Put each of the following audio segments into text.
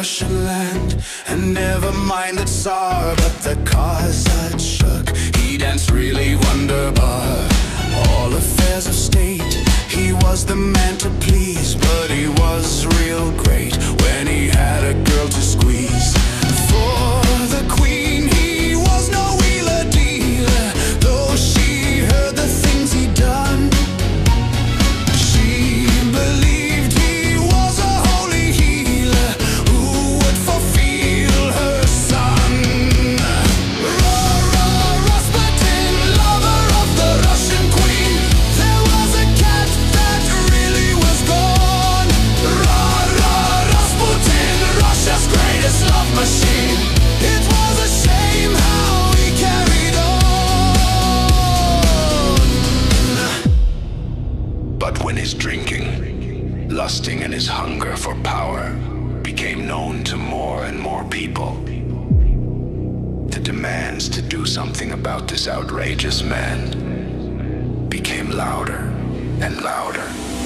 Russian land. And never mind the Tsar, but the Kazakh shook. He danced really wonderbar. All affairs of state, he was the man to please. But he was real great when he had a girl to squeeze. For the queen, he was no wheeler dealer, though she heard the things he'd done. She believed he was a holy healer who would fulfill her son. Rasputin, lover of the Russian queen. There was a cat that really was gone. Rasputin, Russia's greatest love machine. It was a shame how he carried on. But when his drinking, lusting, and his hunger for power became known to more and more people, the demands to do something about this outrageous man became louder and louder.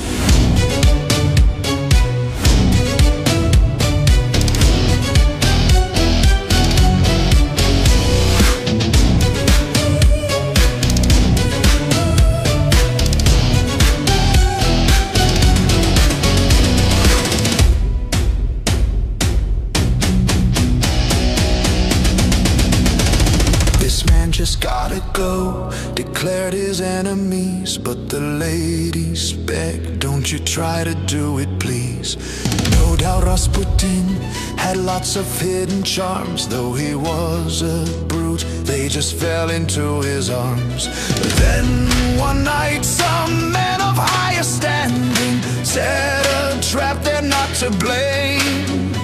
This man just gotta go, declared his enemies. But the ladies begged, don't you try to do it, please. No doubt Rasputin had lots of hidden charms. Though he was a brute, they just fell into his arms. Then one night some man of higher standing set a trap, they're not to blame.